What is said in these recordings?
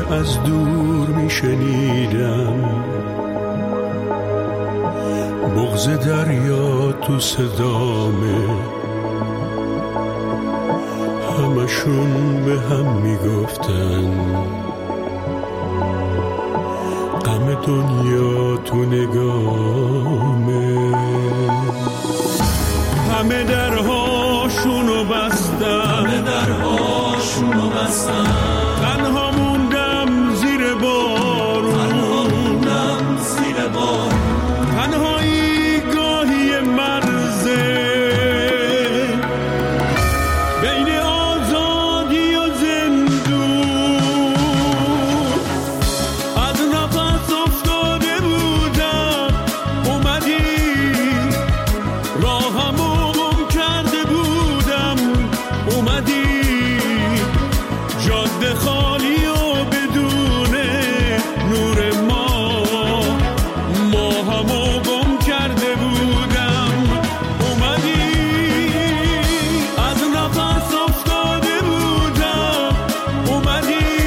از دور میشنیدم، بغض دریا تو صدامه، همشون به هم میگفتن غم دنیا تو نگامه. همه درهاشونو بستن، تنها موندم زیر بارون، تنهایی گاهی مرزه بین آزادی و زندون. از نفس افتاده بودم، اومدی راهمو گم کرده بودم، اومدی جاده خالی و بدون نور ما همو گم کرده بودم، اومدی از نفس افتاده بودم، اومدی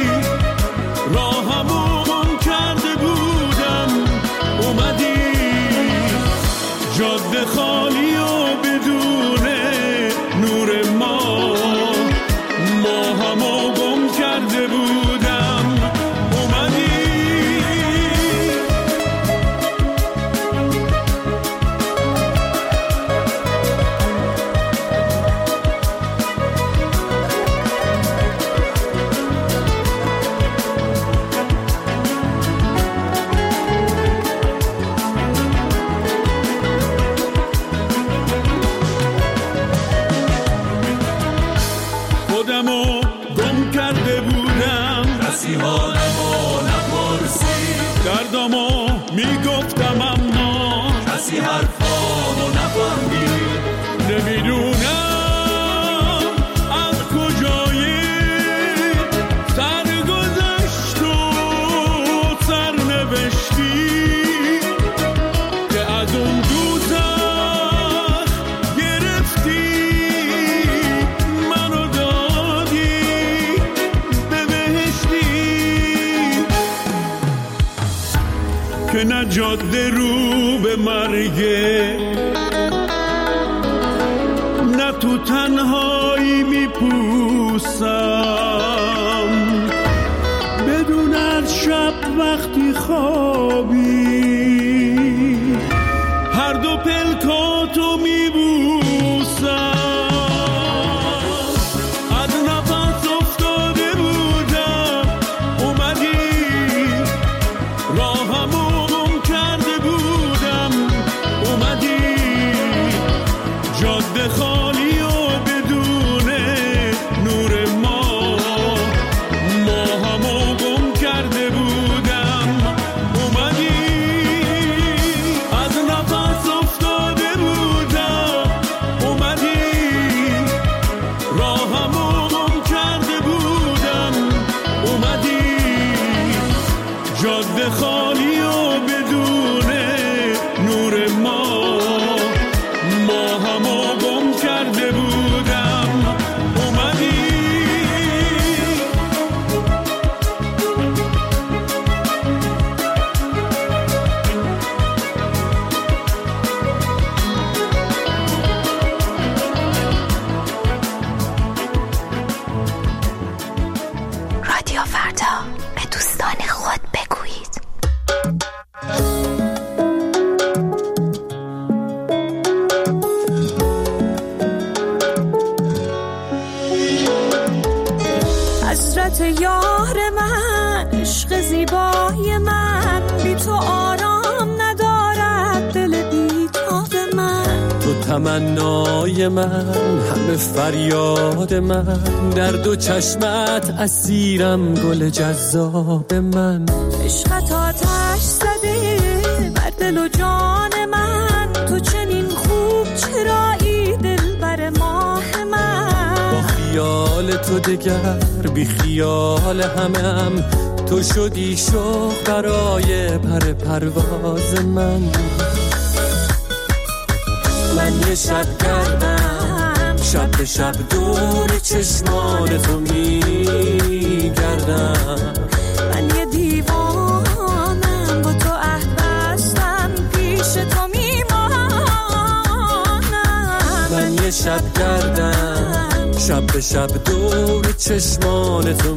راهمو گم کرده بودم، اومدی جاده خالی و بدون نور ما همو گم کرده بودم، اومدی. خودمو گم کرده بودم، کسی حالمو نپرسید، دردمو میگفتم اما کسی حرفامو نفهمید. نمیدونم از کجای سرگذشت و سرنوشتی که از اون دوزخ گرفتی منو دادی به بهشتی، که نه جاده رو به مرگه، نه تو تنهایی میپوسم، بدون از شب وقتی خوابی هر دو پلکاتو میبوسم. از نفس افتاده بودم، اومدی راهمو گم کرده بودم، اومدی جاده خالی و بدون نور ما همو گم کرده بودم، اومدی از نفس افتاده بودم، اومدی راهمو گم کرده بودم، اومدی جاده خالی و بدون نور ما همو گم کرده بودم، اومدی. رادیو فردا، به دوستان خود بگویید. حسرت یار من، عشق زیبای من، بی تو آرام ندارد دل بیتاب من. تو تمنای من، همه فریاد من، در دو چشمت اسیرم گل جذاب من. عشقت آتش زده بر دل و جان من، تو چنین خوب چرایی دل بر ماه من. با خیال تو دگر بی خیال همم، تو شدی شوق برای پر پرواز من. من یه شب گردم، شب به شب دور چشمان تو میگردم، شب گردم، شب به شب دور چشمان تو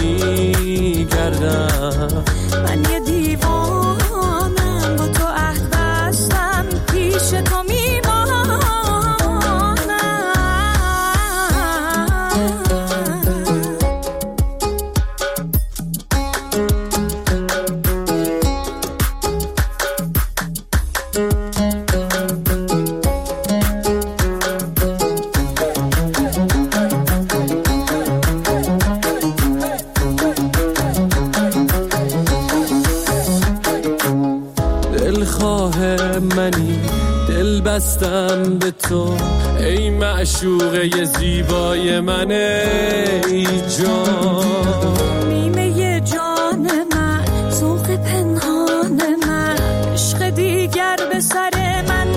میگردم. من یه دیوانم با تو عهد بستم، پیش تو میمانم. دل بستم به تو ای معشوقه زیبای من، ای جان نیمه جان من، ذوق پنهان من، عشق دیگر به سر من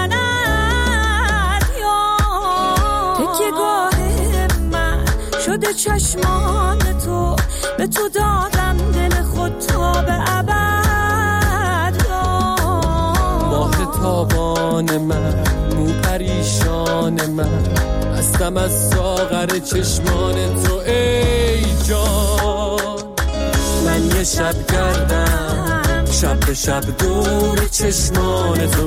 نزند. یا تکیه گاه من شده چشمان تو، به تو دادم دل خود تا به ابد. تابان من، مو پریشان من، هستم از ساغر چشمان تو ای جان. من یه شب گردم، شب به شب دور چشمان تو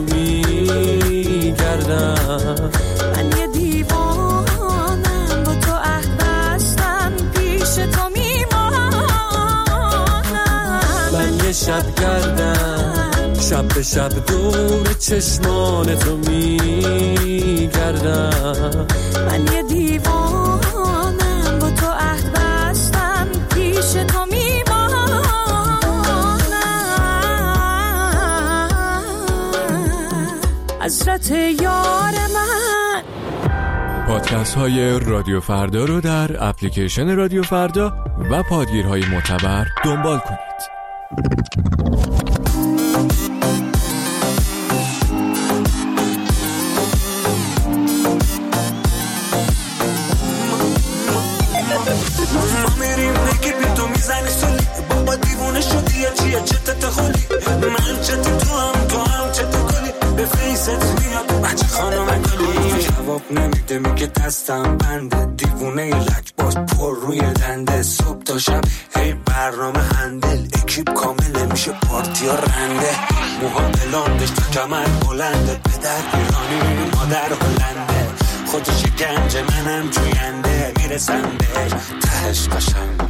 میگردم. من یه دیوانم با تو عهد بستم، پیش تو میمانم. من یه شب گردم، شب به شب دور چشمان تو میگردم. من یه دیوانم با تو عهد بستم، پیش تو میمانم. حضرت یار من. پادکست های رادیو فردا رو در اپلیکیشن رادیو فردا و پادگیرهای معتبر دنبال کنید. چتت خولی من چت تو هم چت کلی به فیست میاد بچه خانم گلی. جواب نمیده میگه دستم بنده، دیوونه لک باز پر روی دنده. صبح تا شب هی برنامه هندل، اکیپ کامل میشه پارتی ها رنده. موها بلاندش تا کمر بلنده، پدر ایرانی مادر هلنده. خودش گنج منم جوینده، میرسم بهش تهش قشنگ.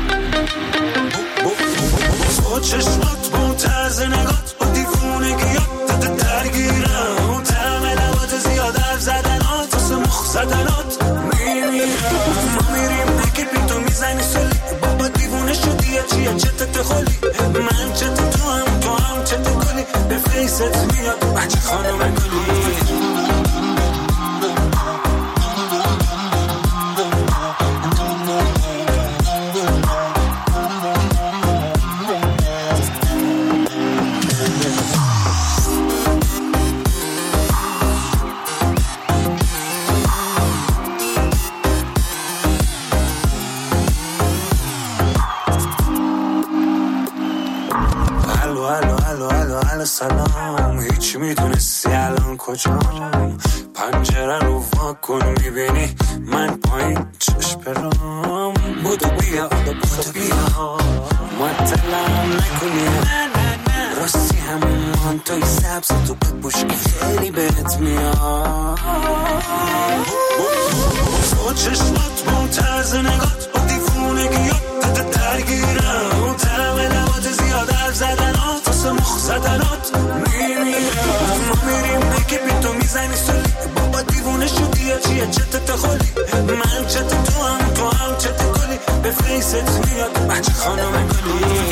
با چشمات با طرز نگات با دیوونگیات درگیرم، و طعم لبات زیاد حرف زدنات واسه مخ زدنات میمیرم. ما میریم نگه بی تو میزنی سلی، بابا دیوونه شدی یا چیه چتت خولی. من چت تو هم چت کلی به فیست میاد بچه خانم گلی. سلام، هیچ میدونستی الان کجام؟ پنجره رو واکن میبینی من پایین چشم برام. بودو بیا معطلم نکنی، راستی همون توی سبز تو بپوش که خیلی بهت میاد. با چشمات با طرز نگات با دیوونگیات درگیرم، و طعم لبات زیاد حرف زدنات واسه مخ زدنات میمیرم. ما میریم نگه بی تو میزنی سلی، بابا دیوونه شدی یا چیه چتت خولی. من چت تو هم چت کلی به فیست میاد بچه خانم گلی.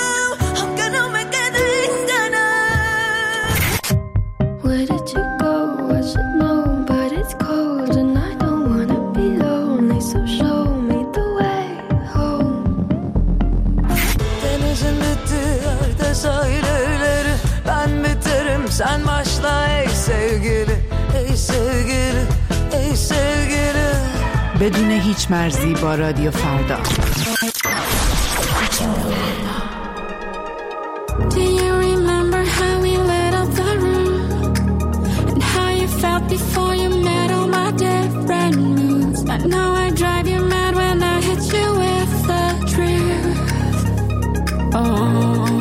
Where did you go? بدون هیچ مرزی با رادیو فردا. Do you remember how we lit up the room and how you felt before you met all my different moods? I know I drive you mad when I hit you with the truth. Oh,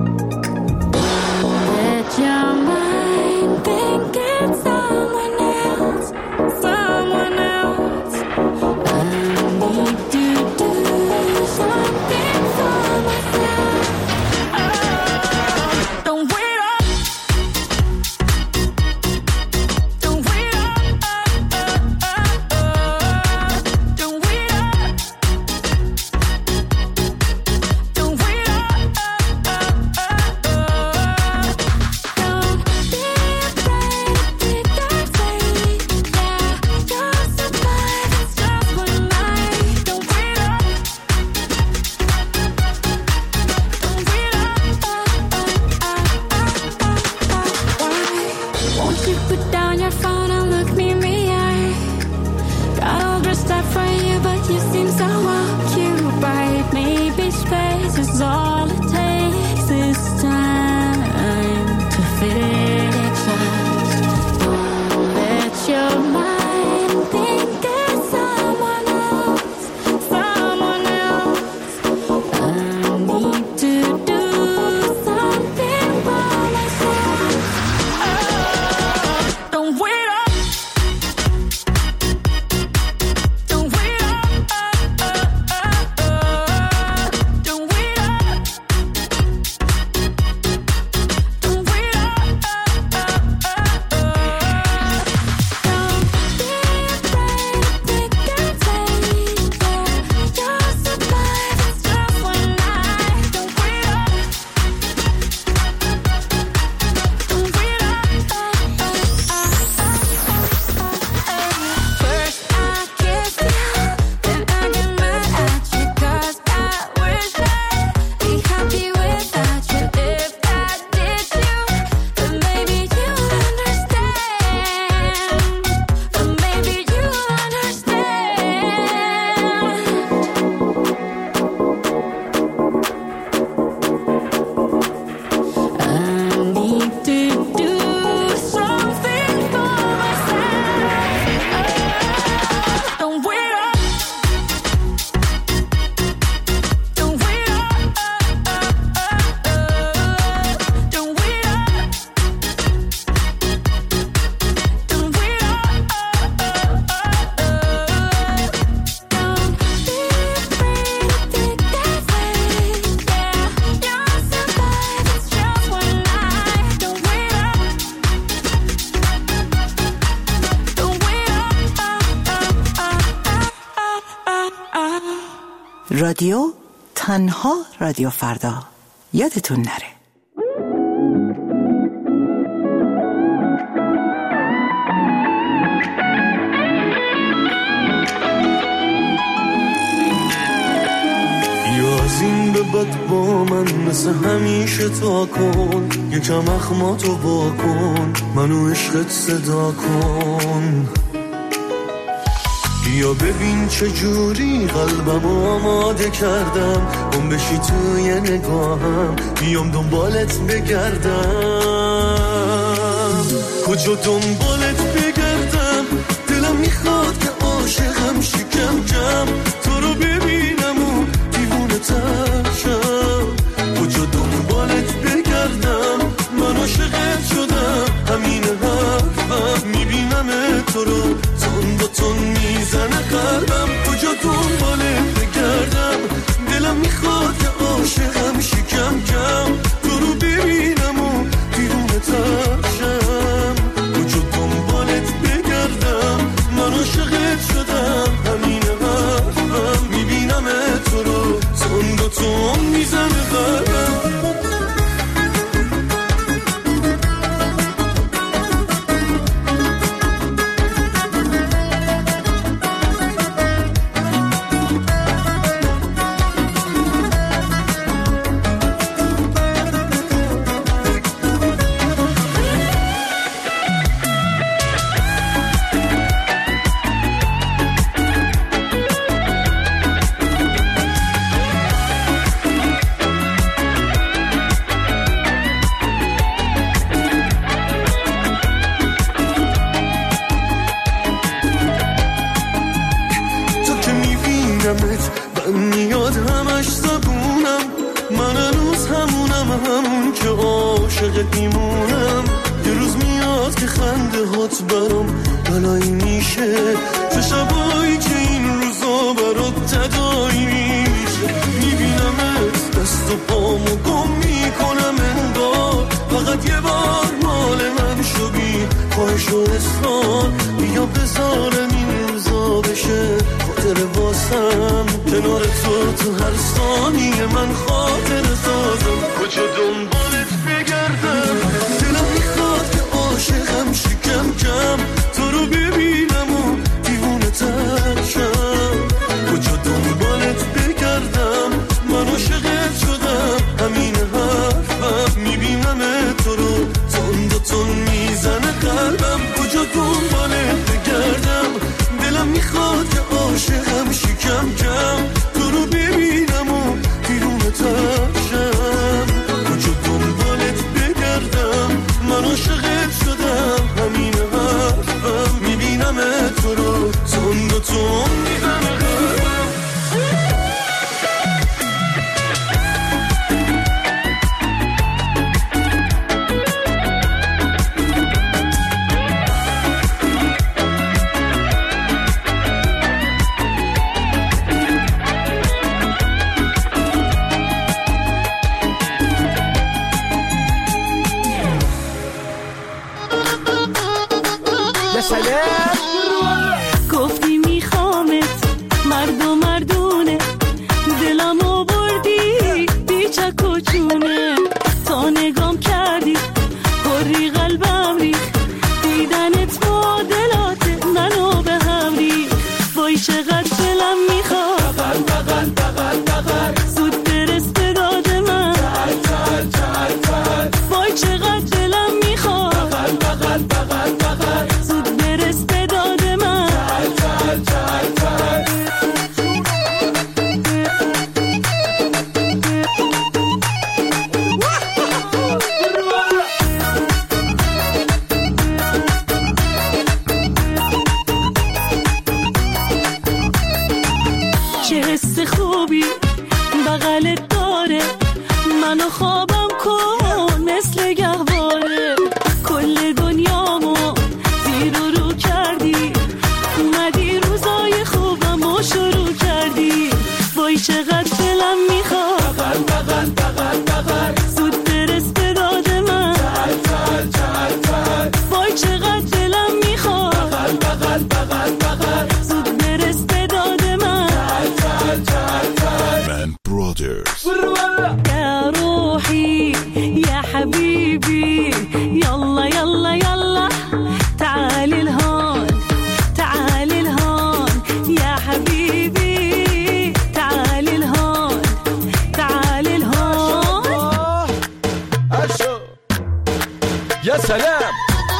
let your mind think it's someone else, someone else. I need to do something for myself. Don't wait up. Don't wait up. Don't wait up. Don't wait up. Don't be afraid to take that fate. Yeah, you'll survive. It's just one night. Don't wait up. Don't wait up. Won't you put down your phone and look me in the eye? Got all dressed up for you, but you seem so occupied. Maybe space is all it takes this time to fix us. Don't let your mind think it's someone else, someone else. I need to do something for myself. Don't wait up. Don't wait up. Don't wait up. Don't wait up. Don't be afraid to take that fate. Yeah, you'll survive. It's just one night. Don't wait up. Don't wait up. First I kiss you, then I get mad at you 'cause I wish I'd be happy without you. If I did you, then maybe you'll understand. Then maybe you'll understand. I need to do something for myself. Don't wait up. Don't wait up. Don't wait up. Don't wait up. Don't be afraid to take that fate. Yeah, you'll survive. It's just one night. Don't wait up. Don't wait up. رادیو تنها رادیو فردا. یادتون نره. یا از این به بعد با من مثل همیشه تا کن، یکم اخماتو با کن، منو عشقت صدا کن. یا ببین چجوری قلبمو آماده کردم، اون بشی توی نگاهم، بیام دنبالت بگردم. کجا دنبالت بگردم، دلم میخواد که عاشقم شکم جم، تو رو ببینم و دیوونه تر شم. کجا دنبالت بگردم، من عاشقت شدم، همین حرفم، میبینم تو رو تون با تون میزنه قلبم. کجا دنبالت بگردم، دلم میخواد که عاشقم شکم جم، تو رو ببینم و دیوونه تر شم. کجا دنبالت ببینمت من میاد همش زبونم، من هنوز همون که عاشقت میمونم. یه روز میاد که خنده هات برام بلایی میشه، چه شبایی که این روزا برات تدایی میشه. میبینمت دست و پامو گم میکنم انگار، فقط یه بار مال من شو بی خواهش و اصرار. بیا بذارم این روزا بشه خاطر واسم، کنار تو هر ثانیه من خاطر سازم. کجا دنبالت بگردم، دلم میخواد که عاشقم شکم کم، تو رو ببینم و دیوونه تر شم. کجا دنبالت بگردم، من عاشقت شدم، همین حرفم. میبینم تو رو تون میزنه قلبم. کجا دنبالت بگردم، دلم میخواد که عاشقم شکم کم، تو رو ببینم و دیوونه تر شم. کجا دنبالت بگردم، من عاشقت شدم، همین حرفم. میبینم تو رو تون میزنه قلبم. گفتی میخوامت مردونه، دلمو بردی بیچک و چونه. تا نگام کردی پری قلبم ریخ، دیدنت معادلات منو به هم ریخ. وای چقدر دلم میخواد زود برس به داد من. وای چقدر دلم میخواد زود برس به داد من. چه حس خوبی بغلت داره، منو خوابم کن مثل گهواره. کل دنیامو زیر و رو کردی، اومدی روزای خوبمو شروع کردی. وای چقدر دلم میخواد زود برس به داد من. وای چقدر دلم میخواد زود برس به داد من. يا روحي يا حبيبي يلا يلا يلا تعالي لهون تعالي لهون يا حبيبي تعالي لهون تعالي لهون. يا سلام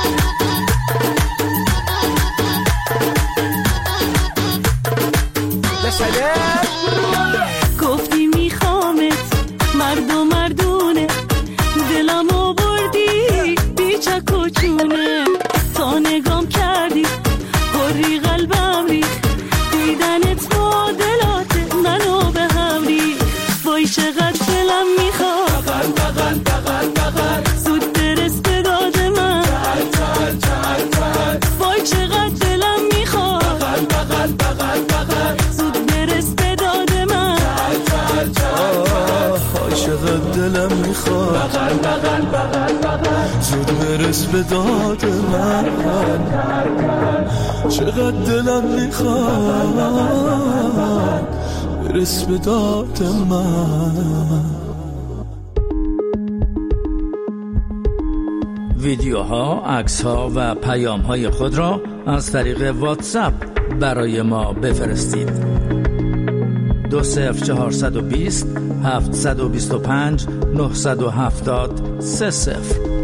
يا سلام. گفتی میخوامت مردونه، دلمو بردی بیچک و چونه. تا نگام کردی پری قلبم ریخ، دیدنت معادلات منو به هم ریخ. وای چقدر دلم میخواد زود برس به داد من. وای چقدر دلم میخواد زود برس به داد من. چقدر دلم میخواد زود برس به داد من. چقدر دلم میخواد برس به داد من. ویدیوها، عکس‌ها و پیام‌های خود را از طریق واتساپ برای ما بفرستید. 20420 725 970 30.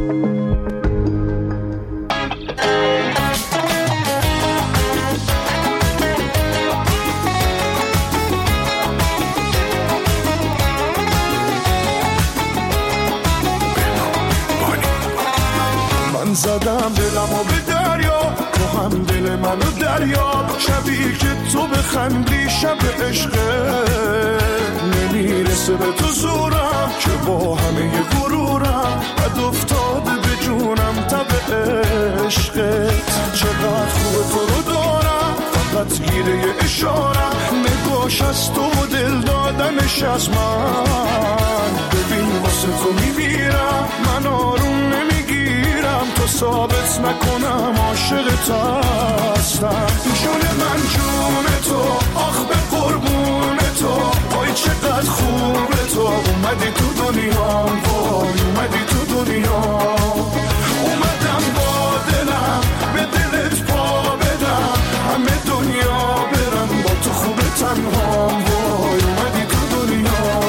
من زدم دلمو به دریا، تو هم دل منو دریا. شبیه که تو به میخندی شب عشقه، نمیرسه به تو زورم که با همه غرورم بد افتاده به جونم تب عشقت. چقدر خوب تو رو دارم فقط گیره اشارم، نگاش از تو و دل دادنش از من. ببین واسه تو میمیرم من آروم نمیگیرم تا ثابت نکنم عاشقت هستم. جون من جون تو آخ به قربون تو، وای چقدر خوبه تو اومدی تو دنیا، وای اومدی تو دنیا. اومدم با دلم به دلت پا بدم، همه دنیا برم با تو خوبه تنها، وای اومدی تو دنیا.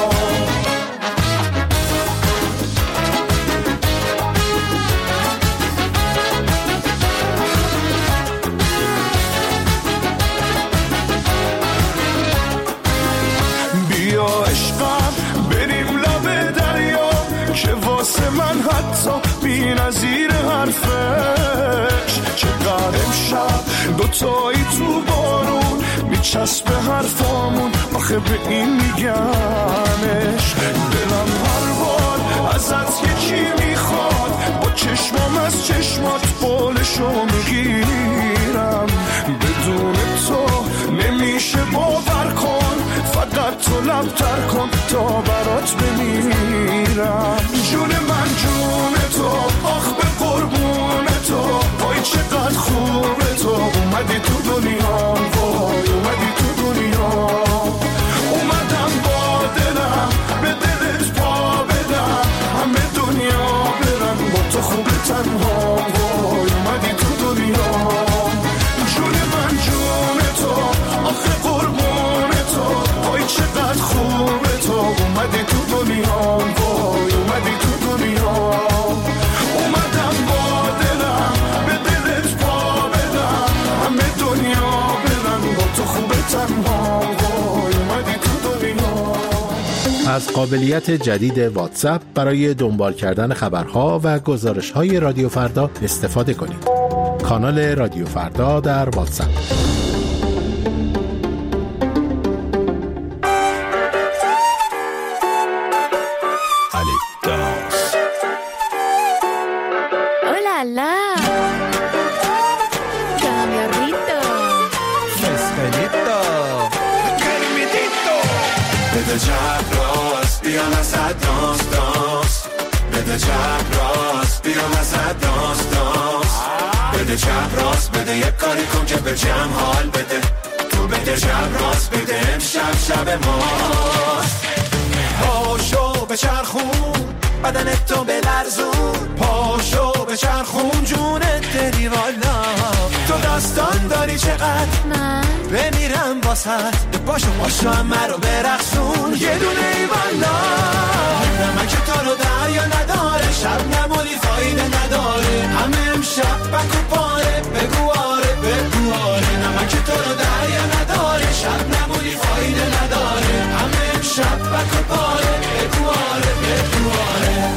بیا عشقم بریم لب دریا که واسه من حتی بی نظیر حرفش. چقدر امشب دوتایی تو بارون میچسبه حرفامون، آخه به این میگمش. دلم هر بار ازت یکی میخواد، با چشمام از چشمات بالشو میگیرم. بدون تو نمیشه باور کن، فقط تو لبتر کن تا برات بمیرم. جون من جون تو آخ به قربون تو، وای چقدر خوبه تو اومدی تو دنیا، وای اومدی تو دنیا. اومدم با دلم به دلت پا بدم، همه دنیا برن با تو خوبه تنها، وای اومدی تو دنیا. جون من جون تو آخه قربون تو، وای چقدر خوبه تو اومدی تو دنیا، وای اومدی تو دنیا. اومدم با دلم به دلت پا بدم، همه دنیا برن با تو خوبه تنها، وای اومدی تو دنیا. از قابلیت جدید واتساپ برای دنبال کردن خبرها و گزارش‌های رادیو فردا استفاده کنید. کانال رادیو فردا در واتساپ. بده چپ راست بیا وسط دانس دانس، بده چپ راست بیا وسط دانس دانس. بده چپ راست بده یک کاری کن که به جمع حال بده. تو بده چپ راست بده امشب شب ماست. پاشو به چرخون بدنت تو بلرزون، پاشو به چرخون جونت دلی والا. تو داستان داری چقدر من بمیرم واسط، پاشو پاشو همه رو برقصون یه دونه ای والا. نمک تو رو دریا نداره، شب نمونی فایده نداره، همه امشب بکو پاره بگو آره بگو آره. نمک تو رو دریا نداره، شب نمونی فایده نداره، همه امشب بکو پاره بگو آره بگو آره.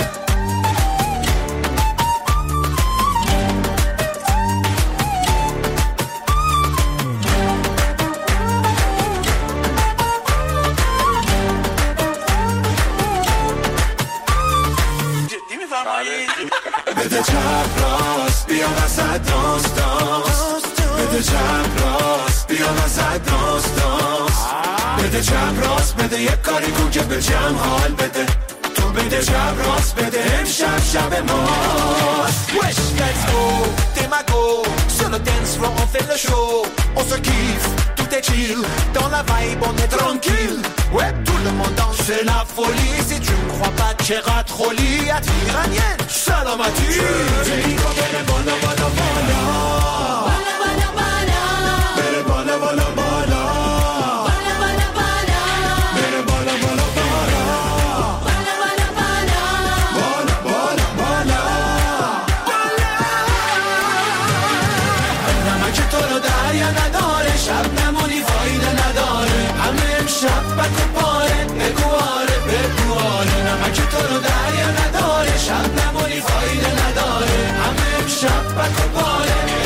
بده چپ راست بیا وسط دانس دانس، بده چپ راست بیا وسط دانس دانس. بده چپ راست بده یک کاری کن که به جمع حال بده. تو بده چپ راست بده امشب شب ماست. Wesh let's go, Demago, sur le dance floor on fait le show. On se kiffe, tout est chill, dans la vibe on est tranquille. Ouais, tout le monde danse, c'est la folie. Si tu ne crois pas que j'ai ratroli, attire iranienne, salamati. Dico bene bala bala bala, bala bala bala, bene bala bala bala, bala bala bala, bene bala bala bala, bala bala bala, bala bala bala, bala. نمک تو رو دریا نداره، شب نمونی فایده نداره، همه امشب بکو پاره بگو آره بگو آره. نمک تو رو دریا نداره، شب نمونی فایده نداره، همه امشب بکو پاره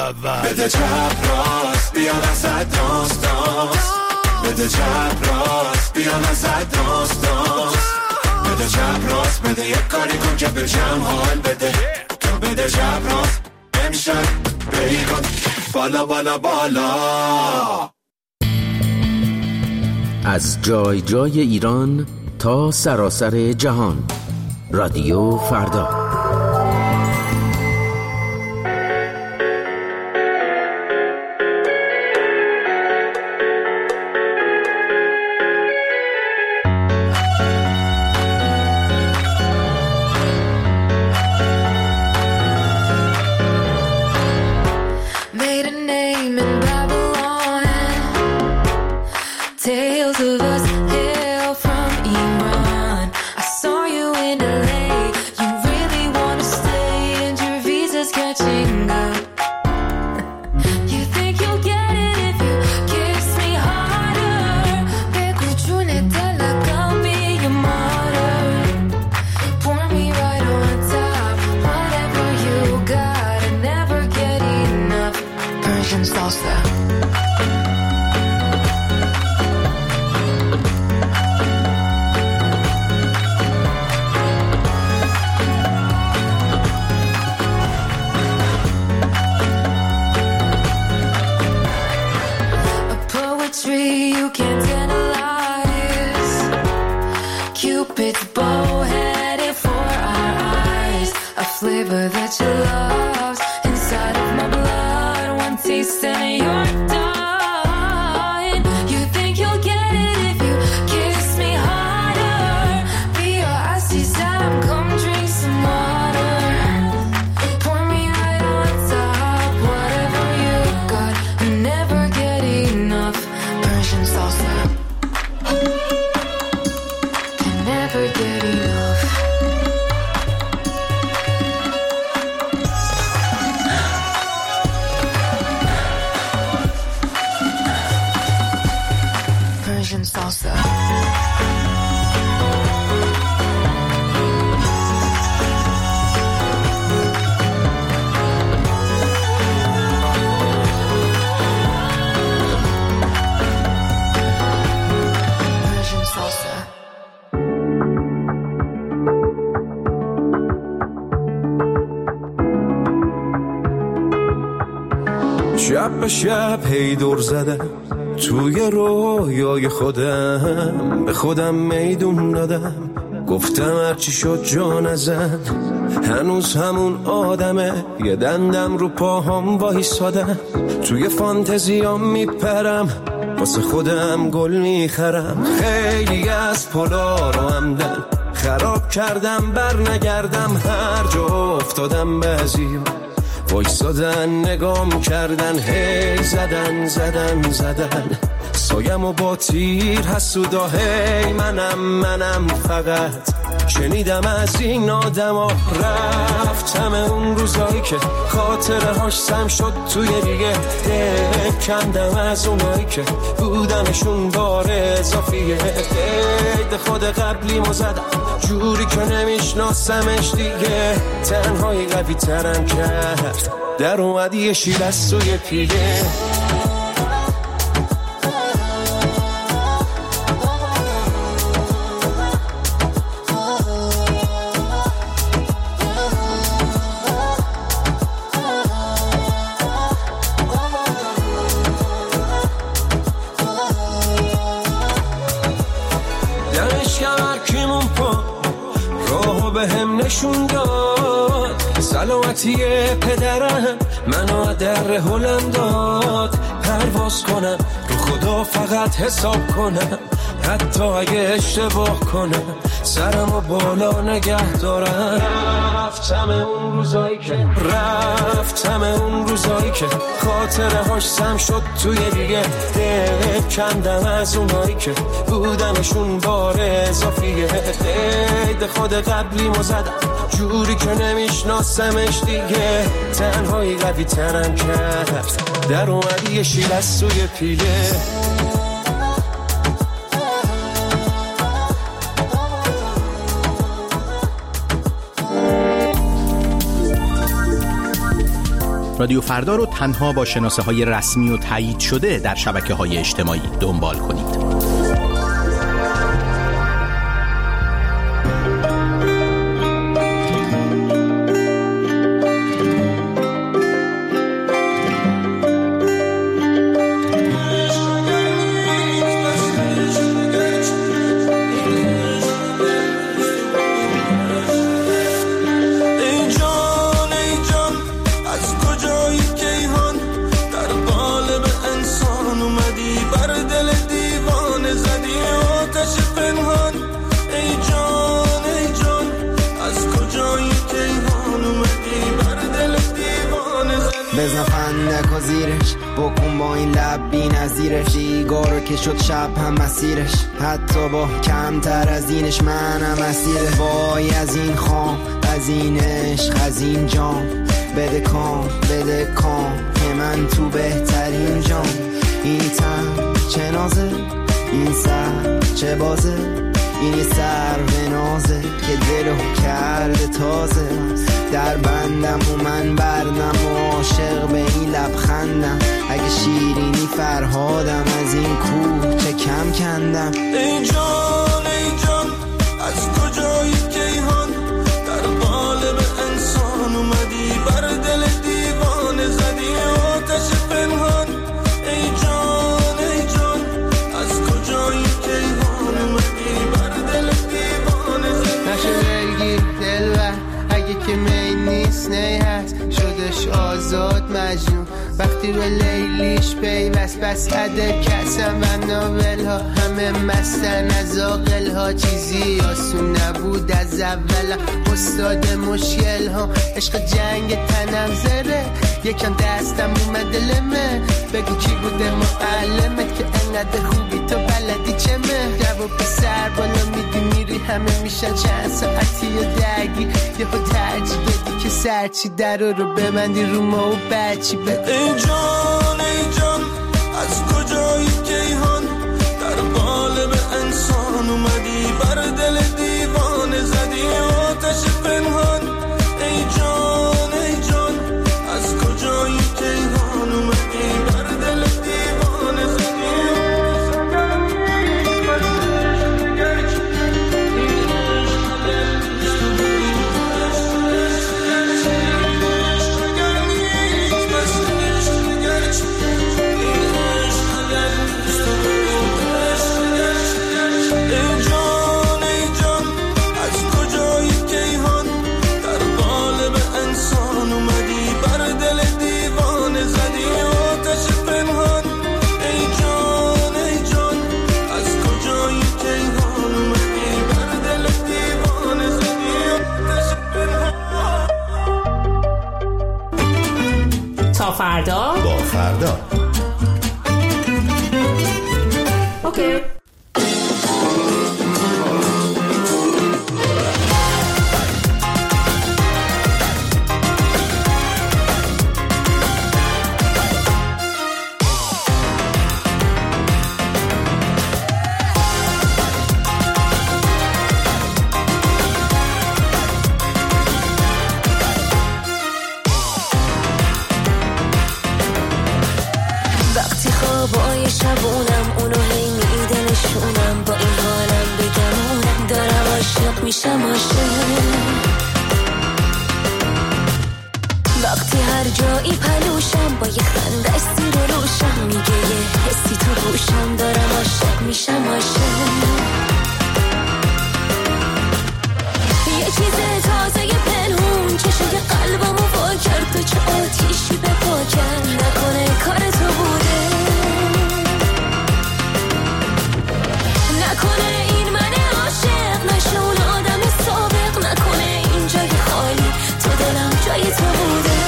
اول. بده چپ راست بیا وسط دانس دانس، بده چپ راست بیا وسط دانس دانس، بده چپ راست بده یک کاری کن که به جمع حال بده. تو بده چپ راست امشب بیگان بالا بالا بالا. از جای جای ایران تا سراسر جهان، رادیو فردا. شب به شب هی دور زدم توی رویای خودم، به خودم میدون دادم، گفتم هرچی شد جا نزن، هنوز همون آدمه، یه دندم رو پاهم وایسادم، توی فانتزیام میپرم، واسه خودم گل میخرم، خیلی از پلا رو همدن خراب کردم، بر نگردم، هر جا افتادم بعضی وایسادن نگام کردن، هی زدن زدن زدن سایم و با تیر حسودا، هی منم فقط شنیدم از این آدم ها، رفتم اون روزایی که خاطره هاش سم شد توی دیگه، کندم از اونایی که بودنشون بار اضافیه، قید خود قبلی ما زدم جوری که نمیشناسمش دیگه، تنهایی قوی ترم کرد، در اومدی یه شیر از سوی پیله. نشون داد سلامتی پدرم، منو در هلم داد، پرواز کنم رو خدا فقط حساب کنم، حتی اگه اشتباه کنم سرمو بالا نگه دارم، رفتم اون روزایی که خاطره هاش سم شد توی دیگه، کندم از اونایی که بودنشون بار اضافیه، قید خود قبلی ما زدم جوری که نمیشناسمش دیگه، تنهایی قوی ترم کرد، در اومدی یه شیر از سوی پیله. رادیو فردا رو تنها با شناسه‌های رسمی و تایید شده در شبکه‌های اجتماعی دنبال کنید. بزن فندک و زیرش بکن با این لب بی نظیرش دیگارو که شد شب هم مسیرش حتی با کمتر از اینش منم اسیره وای از این خام از این عشق از این جام بده کام که من تو بهترین جام این تن چه نازه این سر چه بازه این سر به نازه که دلو کرده تازه در بندم و من بردم و عاشق به این لبخندم اگه شیرینی فرهادم از این کوه چه کم کندم ای جان از کجایی کیهان در قالب انسان اومدی بر دل دیوانه زدی آتش پنهان ای جان از کجایی کیهان اومدی بر دل دیوانه زدی نشه دلگیر دلبر اگه که می نیست نی هست شدش آزاد مجنون وقتی رو لیلیش پیوست بس عده کسم و ناول ها همه مستن از آقل ها چیزی آسون نبود از اول استاد مشکل ها عشق جنگ تنم زره یکم دستم اومده لمه بگو کی بوده معلمت که انقدر خوبی تو بلدی چمه جواب سر بالا میدی میری همه میشن چند ساعتی و درگی یه خود ترجیح بدی که سرچی در رو ببندی رو ما و بچی بگو ای جان از کجایی کیهان در قالب انسان اومدی بر دل دیوانه زدی آتش پنهان ای جان از کجایی کیهان اومدی بر دل دیوانه زدی فردا با فردا اوکی. خوابای شبونم اونو هی میده نشونم با این حالم بگمونم دارم عاشق میشم وقتی هر جایی پلوشم با یه خندش سیر و روشم میگه یه حسی تو گوشم دارم عاشق میشم یه چیز تازه پنهون چشوی قلبمو وا کرد تو چه آتیشی به پا کرد نکنه کار تو بوده نکنه این من عاشق نشه اون آدم سابق نکنه این جای خالی تو دلم جای تو بوده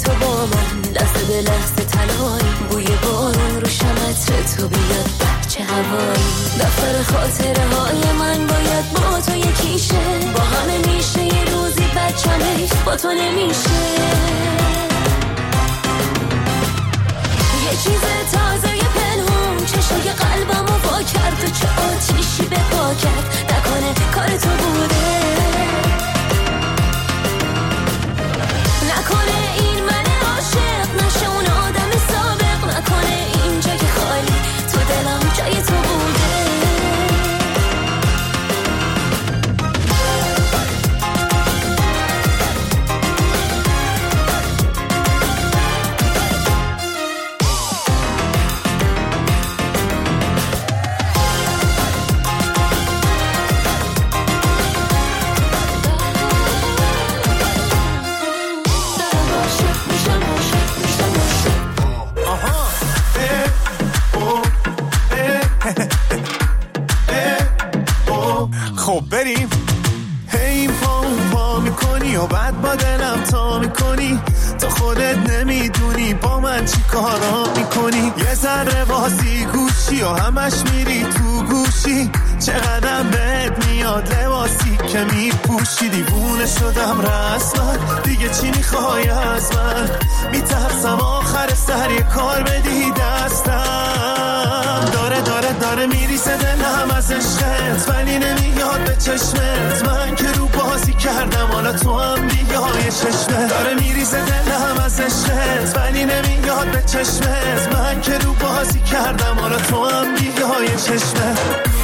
لحظه به لحظه تنهایی بوی بارون رو شمتر تو بیاد بچه هوایی. دفتر خاطره های من باید با تو یکیشه، با همه میشه یه روزی بچم حیف با تو نمیشه. یه چیز تازه یه پنهون چشای قلبمو وا کرد و چه آتیشی به پا کرد، نکنه کار تو بوده، نکنه این من عاشق نشه اون آدم سابق، نکنه اینجا که خالی تو دلم جای تو بوده. خب بریم. هی پا میکنی و بعد با دلم تا میکنی، تو خودت نمیدونی با من چی کارا میکنی. یه ذره بازی گوشی و همش میری تو گوشی، چقدر بهت میاد لباسی که میپوشی. دیوونه شدم رسما، دیگه چی میخوای از من؟ میترسم آخر سر یه کار بدی دستم. داره میریسه دلم از عشقت، ولی نمیاد به چشمت. من که رو بازی کردم حالا تو هم بیای چشمت. داره میریسه دلم از عشقت، ولی نمیاد به چشمت. من که رو بازی کردم حالا تو هم بیای چشمت.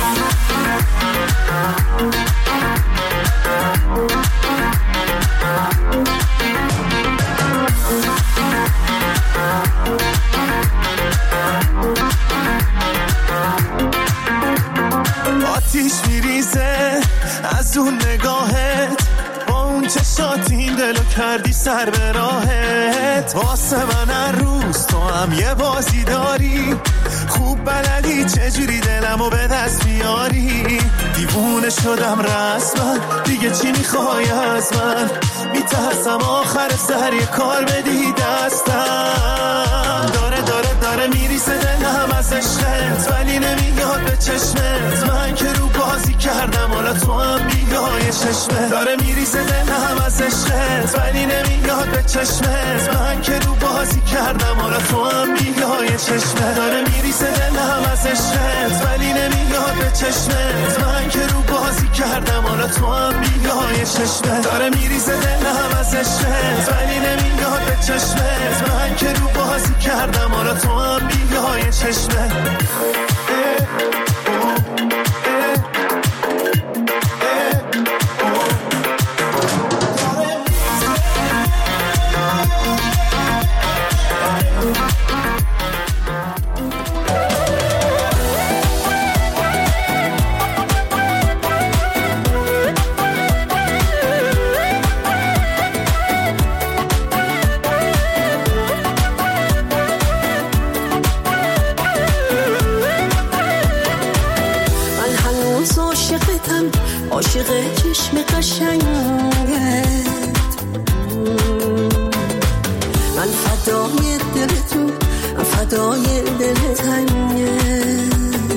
آتیش میریزه از اون نگاهت، با اون چشات این دلو کردی سر به راهت. واسه من هر روز تو هم یه بازی داری، خوب بلدی چجوری دلمو به دست بیاری. دیوونه شدم رسما، دیگه چی میخوای از من؟ میترسم آخر سر یه کار بدی دستم. داره میریسه دلم از عشقت، ولی نمیاد به چشمت. من که رو بازی کردم حالا تو هم بیای چشمت. داره میریسه دلم از عشقت، ولی نمیاد به چشمت. من که رو بازی کردم حالا تو هم بیای چشمت. داره میریسه دلم از عشقت، ولی نمیاد به چشمت. من که رو بازی کردم حالا تو هم بیای چشمت. داره میریسه دلم از عشقت، ولی نمیاد به چشمت. من که رو بازی کردم حالا تو هم بیای چشمت. عاشق چشم قشنگت، من فدای دلتون، فدای دل تنگت.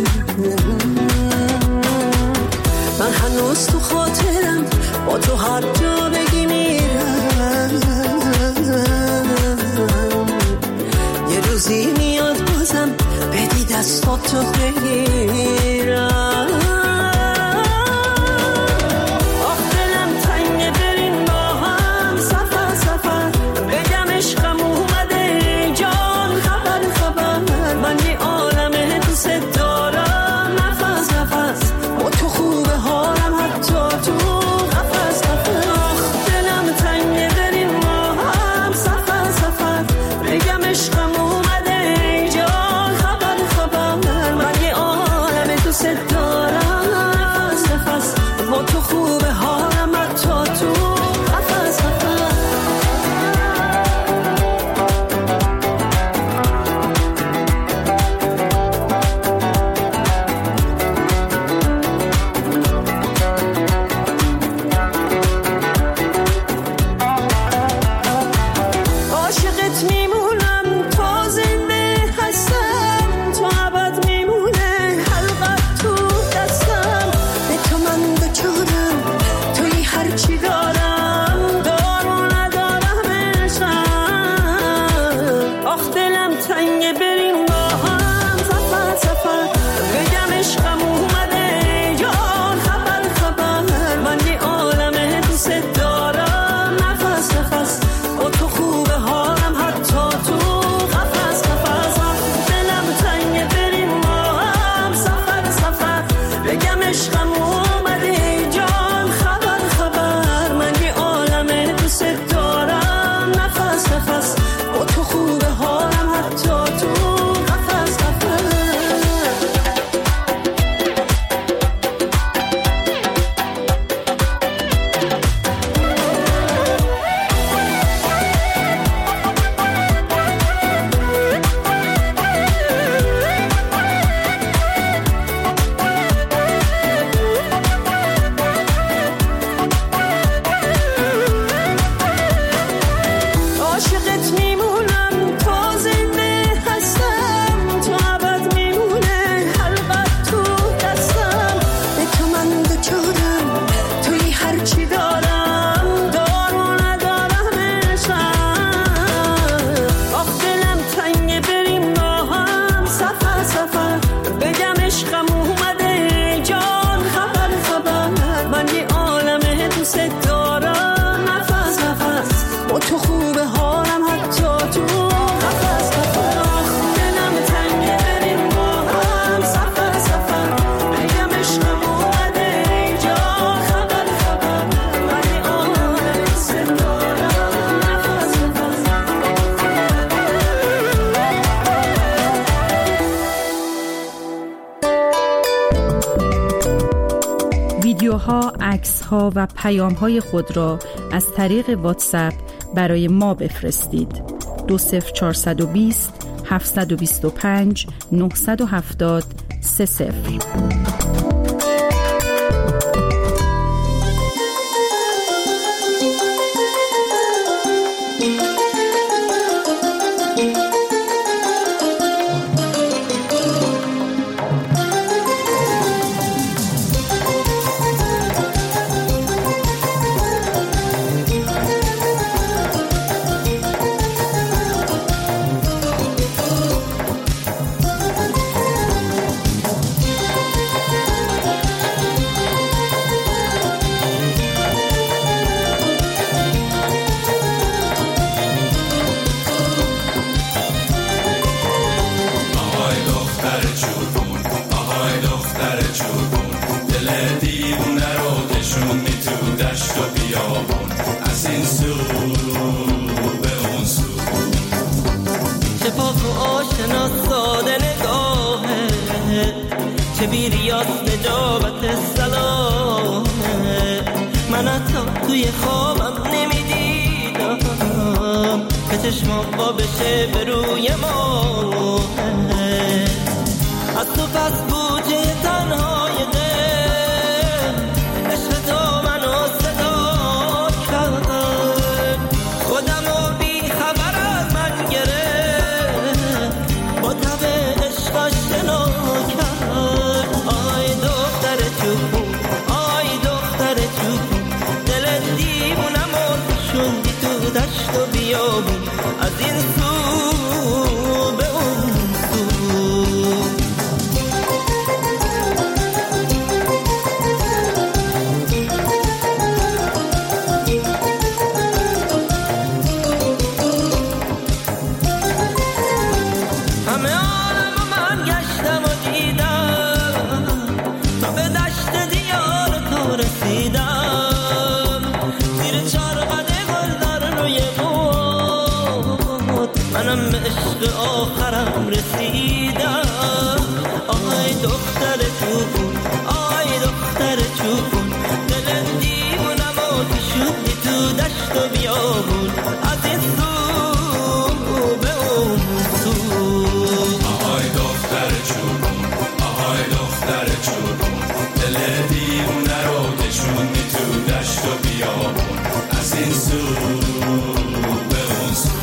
من هنوز تو خاطرم، با تو هر جا بگی میرم. یه روزی میاد بازم بدی دستاتو بگیرم. میمونم تا زنده هستم، تو ابد میمونه. هر ویدیوها، عکس‌ها و پیام‌های خود را از طریق واتساپ برای ما بفرستید. 20420 725 970 30. چه بیریاز نجابت سلامه، من حتی توی خوابم نمیدیدم که چشمام با بشه به روی ما. از تو پس بوجه تنهای دل عشق تو منو صدا کرد، خودم رو بی خبر از من گرفت، با تب عشق آشنا کرد. آی دختر چوبون، آی دختر چوبون، دل دیوونم رو شوندی تو دشت و بیابون، از این سو به اون سو. منم به عشق آخرم رسیدم. آی دختر چوبون، آی دختر چوبون، دل دیوونم و کشوندی تو دشت و بیابون، از این سو به اون سو. آی دختر چوبون، آی دختر چوبون، دل دیوونه رو کشوندی تو دشت و بیابون، از این سو به اون سو.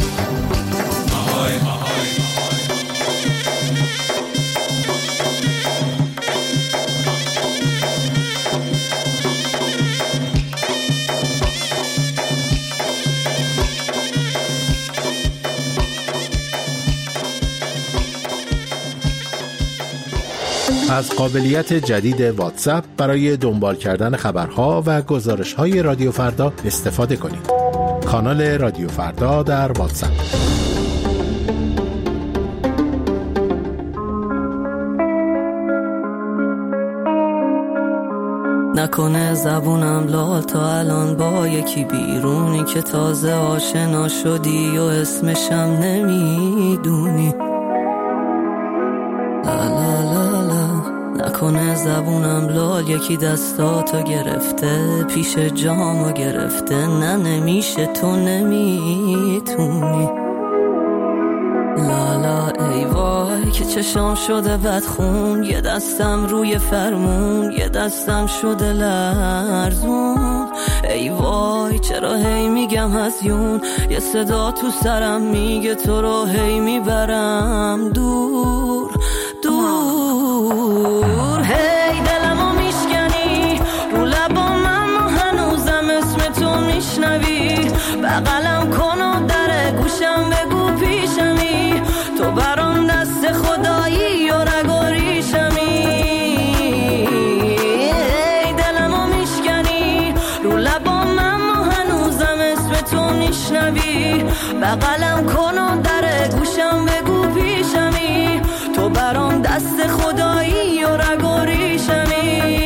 از قابلیت جدید واتساپ برای دنبال کردن خبرها و گزارش‌های رادیو فردا استفاده کنید. کانال رادیو فردا در واتساپ. نکنه زبونم لال تا الان با یکی بیرونی که تازه آشنا شدی و اسمشم نمیدونی. لا لا لا لا. نکنه زبونم لال یکی دستاتو گرفته، پیش جامو گرفته، نه نمیشه تو نمیتونی. لالا ای وای که چشام شده بدخون، یه دستم روی فرمون، یه دستم شده لرزون. ای وای چرا هی میگم هزیون، یه صدا تو سرم میگه تو رو هی میبرم دور دور. هی دلمو میشکنی رو لبام، اما هنوزم اسم تو میشنوی. بغلم کن و در گوشم بگو پیشمی، تو برام دست خدایی و رگاریشمی. ای دلمو میشکنی رو لبام، اما هنوزم اسم تو میشنوی. بغلم کن و در گوشم بگو پیشمی، تو برام دست خدایی و رگاریشمی.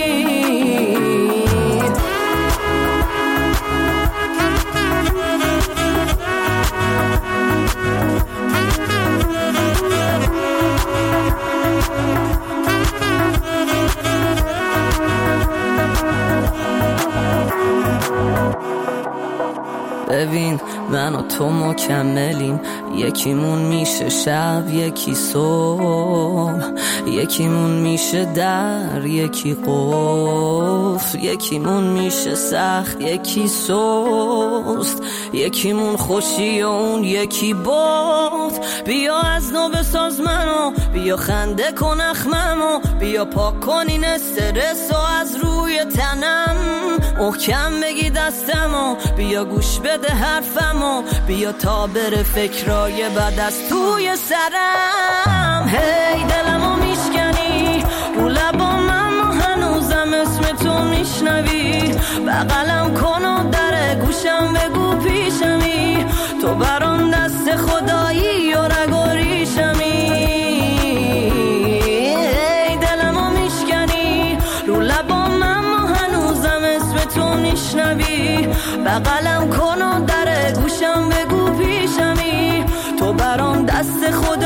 ببین من و تو مکملیم، یکیمون میشه شب یکی صبح، یکیمون میشه در یکی قفل، یکیمون میشه سخت یکی سست، یکیمون خوشی و اون یکی باد. بیا از نو بساز منو، بیا خنده کن اخممو، بیا پاک کن این استرس و از روی تنم، محکم بگی دستمو، بیا گوش بده حرفمو، بیا تا بره فکرای بد از توی سرم. هی دلمو میشکنی رو لبام، اما هنوزم اسم تو میشنوی، بغلم کن و در گوشم بگو پیشمی، تو برام دست خدایی و رگ و ریشمی. هی دلمو میشکنی رو لبام، اما هنوزم اسم تو میشنوی، بغلم کن و در گوشم بگو پیشمی، تو برام دست خدا